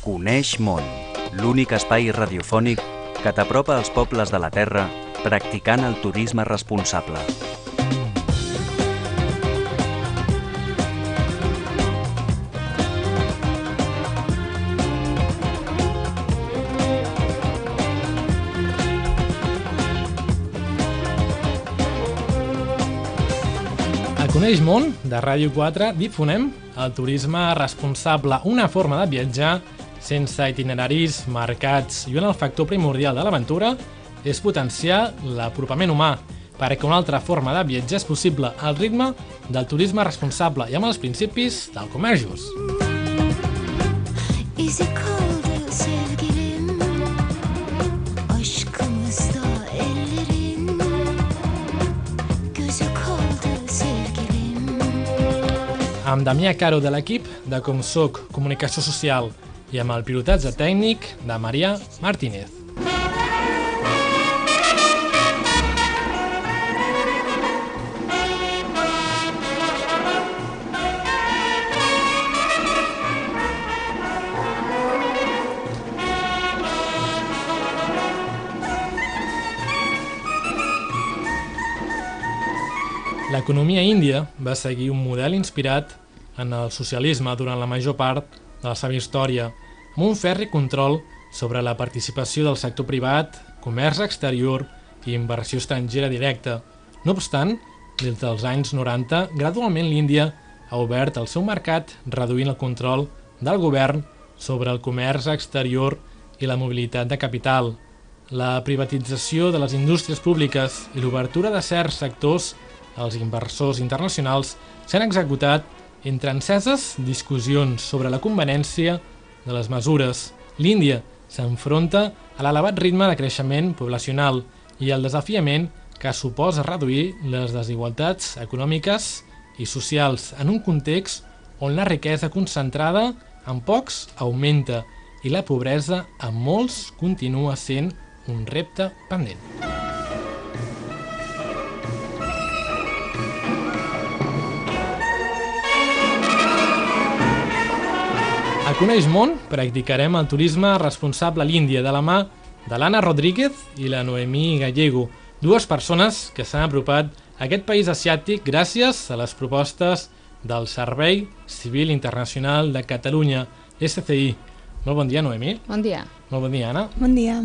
Coneix món, l'únic espai radiofònic que t'apropa als pobles de la Terra practicant el turisme responsable. A Coneix món, de Ràdio 4, difonem el turisme responsable, una forma de viatjar sense itineraris marcats i on el factor primordial de l'aventura és potenciar l'apropament humà, perquè una altra forma de viatjar és possible al ritme del turisme responsable i amb els principis del comerç just. Amb Damià Caro de l'equip de Com Soc Comunicació Social i amb el pilotatge tècnic de Marià Martínez. L'economia índia va seguir un model inspirat en el socialisme durant la major part de la seva història, amb un ferri control sobre la participació del sector privat, comerç exterior i inversió estrangera directa. No obstant, des dels anys 90, gradualment l'Índia ha obert el seu mercat reduint el control del govern sobre el comerç exterior i la mobilitat de capital. La privatització de les indústries públiques i l'obertura de certs sectors als inversors internacionals s'han executat entre enceses discussions sobre la conveniència de les mesures. L'Índia s'enfronta a l'elevat ritme de creixement poblacional i al desafiament que suposa reduir les desigualtats econòmiques i socials en un context on la riquesa concentrada en pocs augmenta i la pobresa en molts continua sent un repte pendent. A Coneix món practicarem el turisme responsable a l'Índia de la mà de l'Anna Rodríguez i la Noemí Gallego, dues persones que s'han apropat a aquest país asiàtic gràcies a les propostes del Servei Civil Internacional de Catalunya, SCI. Molt bon dia, Noemí. Bon dia. Molt bon dia, Anna. Bon dia.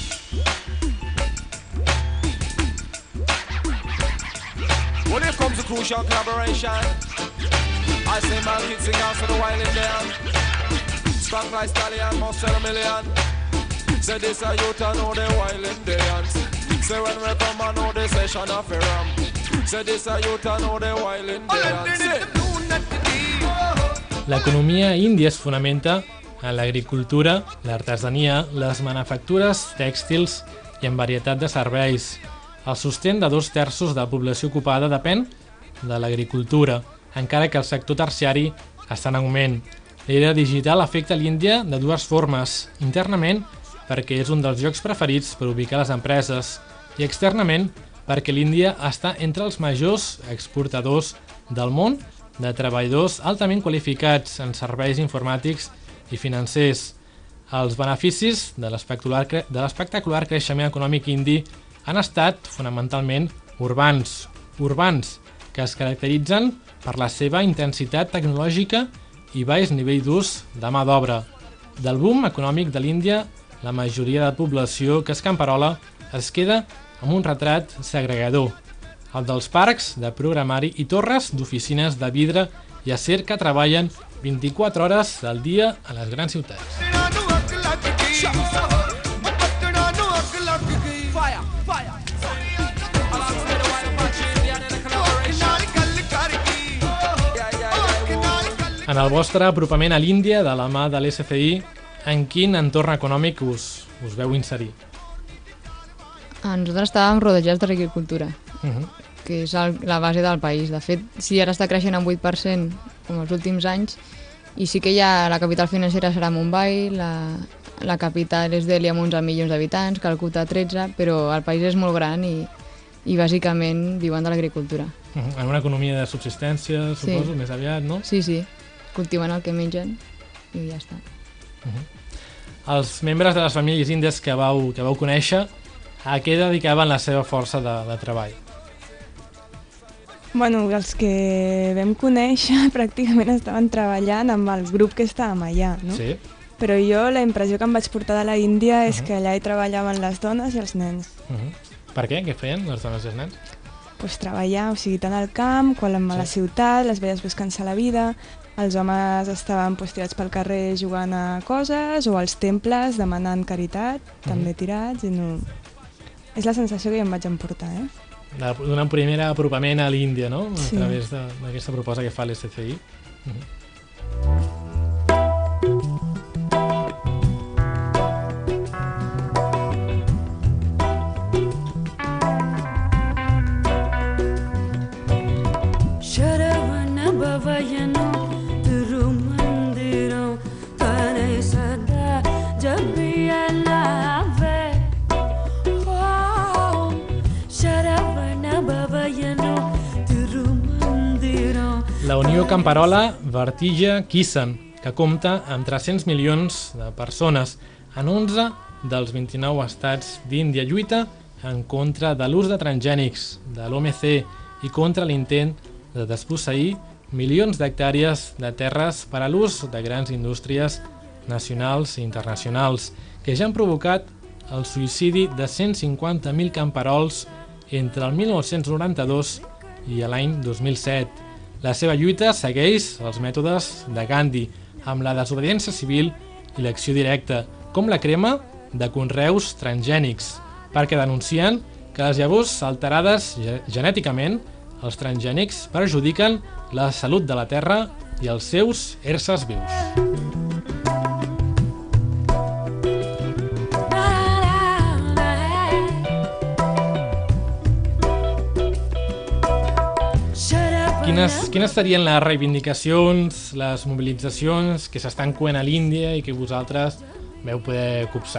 Well, here comes a crucial collaboration. I say man kids sing out for the wild Indian. Strong like stallion, must sell a million. Say this a youth and know the wild Indians. Say when we come and know the session of a ram. Say this a youth and know the wild Indians. L'economia índia es fonamenta en l'agricultura, l'artesania, les manufactures tèxtils i en varietat de serveis. El sostén de 2/3 de la població ocupada depèn de l'agricultura, encara que el sector terciari està en augment. L'era digital afecta l'Índia de dues formes, internament perquè és un dels llocs preferits per ubicar les empreses i externament perquè l'Índia està entre els majors exportadors del món de treballadors altament qualificats en serveis informàtics i financers. Els beneficis de l'espectacular creixement econòmic indi han estat fonamentalment urbans, que es caracteritzen per la seva intensitat tecnològica i baix nivell d'ús de mà d'obra. Del boom econòmic de l'Índia, la majoria de la població que es camperola es queda amb un retrat segregador, el dels parcs de programari i torres d'oficines de vidre i acer que treballen 24 hores al dia a les grans ciutats. En el vostre apropament a l'Índia de la mà de l'SCI, en quin entorn econòmic us veu inserir? Nosaltres estàvem rodejats de l'agricultura, que és la base del país. De fet, sí, ara està creixent en 8%, com els últims anys, i sí que la capital financera serà Mumbai, la capital és Delhi amb 11 milions d'habitants, Calcuta 13, però el país és molt gran i bàsicament viuen de l'agricultura. En una economia de subsistència, suposo, més aviat, no? Sí, cultiven el que mengen i ja està. Els membres de les famílies índies que vau conèixer, a què dedicaven la seva força de treball? Bueno, els que vam conèixer pràcticament estaven treballant amb el grup que estàvem allà, no? Sí. Però jo la impressió que em vaig portar de la Índia és que allà hi treballaven les dones i els nens. Per què? Què feien les dones i els nens? Pues treballar, o sigui, tant al camp, quan a la ciutat, les veies buscant-se la vida, els homes estaven tirats pel carrer jugant a coses, o als temples demanant caritat, també tirats, i no... És la sensació que jo em vaig emportar, D'un primer apropament a l'Índia, no? Sí. A través d'aquesta proposta que fa l'SCI. La Unió Camperola Vertija Kisan, que compta amb 300 milions de persones en 11 dels 29 estats d'Índia, lluita en contra de l'ús de transgènics, de l'OMC i contra l'intent de desposseir milions d'hectàrees de terres per a l'ús de grans indústries nacionals i internacionals que ja han provocat el suïcidi de 150.000 camperols entre el 1992 i l'any 2007. La seva lluita segueix els mètodes de Gandhi, amb la desobediència civil i l'acció directa, com la crema de conreus transgènics, perquè denuncien que les llavors alterades genèticament, els transgènics, perjudiquen la salut de la terra i els seus éssers vius. Quines serien les reivindicacions, les mobilitzacions que s'estan coent a l'Índia i que vosaltres veu poder copsar?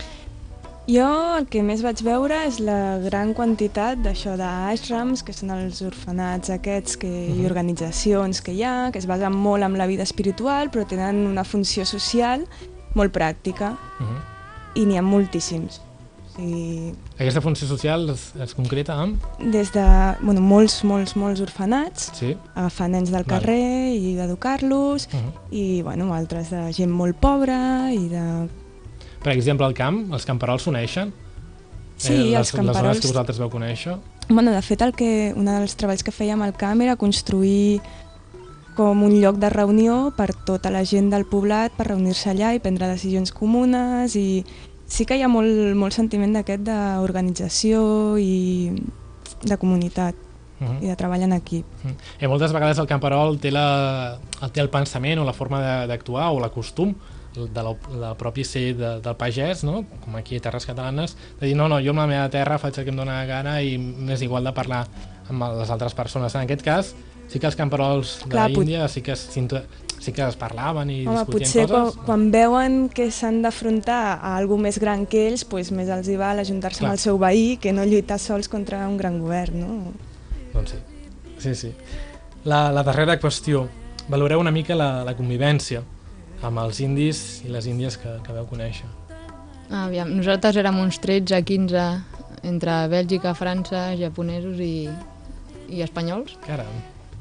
Jo el que més vaig veure és la gran quantitat d'això d'ashrams, que són els orfenats aquests i organitzacions que hi ha, que es basen molt en la vida espiritual, però tenen una funció social molt pràctica, i n'hi ha moltíssims. Aquesta funció social es concreta amb? Des de molts orfenats, agafar nens del carrer i educar-los, i altres de gent molt pobra i de... Per exemple, al camp, els camperols s'uneixen? Sí, els camperols... Les zones que vosaltres veu conèixer? De fet, un dels treballs que fèiem al camp era construir com un lloc de reunió per tota la gent del poblat, per reunir-se allà i prendre decisions comunes, i sí que hi ha molt sentiment d'aquest d'organització i de comunitat i de treball en equip. Moltes vegades el camperol té el pensament o la forma d'actuar o la costum del propi ser del pagès, no? Com aquí a Terres Catalanes, de dir no, jo amb la meva terra faig el que em dóna la gana i m'és igual de parlar amb les altres persones. En aquest cas, sí que els camperols de l'Índia sí que es parlaven i discutien coses. Potser quan veuen que s'han d'afrontar a algú més gran que ells, més els hi val ajuntar-se amb el seu veí que no lluitar sols contra un gran govern, no? Doncs sí. La darrera qüestió, valoreu una mica la convivència amb els indis i les índies que veu conèixer. Nosaltres érem uns 13 a 15 entre Bèlgica, França, japonesos i espanyols. Caram.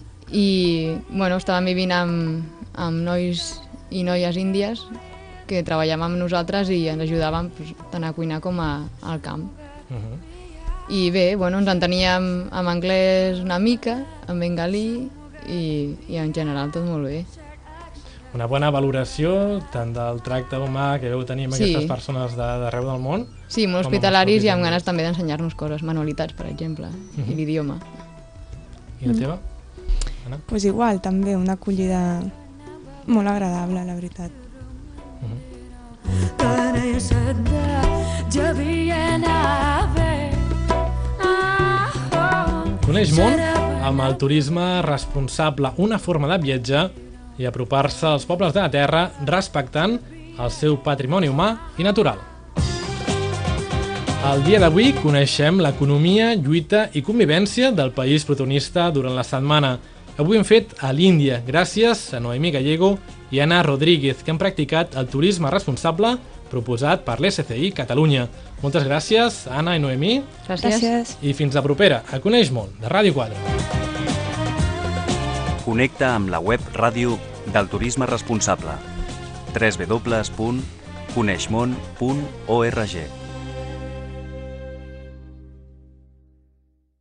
I estàvem vivint amb nois i noies índies que treballàvem amb nosaltres i ens ajudàvem tant a cuinar com al camp. I bé, ens enteníem en anglès una mica, en bengalí i en general tot molt bé. Una bona valoració tant del tracte humà que veu tenir amb aquestes persones d'arreu del món. Sí, molt hospitalaris i amb ganes també d'ensenyar-nos coses, manualitats, per exemple, i l'idioma. I la teva? Doncs igual, també, una acollida molt agradable, la veritat. Coneix món amb el turisme responsable, una forma de viatjar i apropar-se als pobles de la terra respectant el seu patrimoni humà i natural. El dia d'avui coneixem l'economia, lluita i convivència del país protagonista durant la setmana. Avui hem fet a l'Índia, gràcies a Noemí Gallego i Anna Rodríguez, que han practicat el turisme responsable proposat per l'SCI Catalunya. Moltes gràcies, Anna i Noemí. Gràcies. I fins la propera, a Coneix Món, de Ràdio 4. Connecta amb la web ràdio del turisme responsable www.coneixmon.org.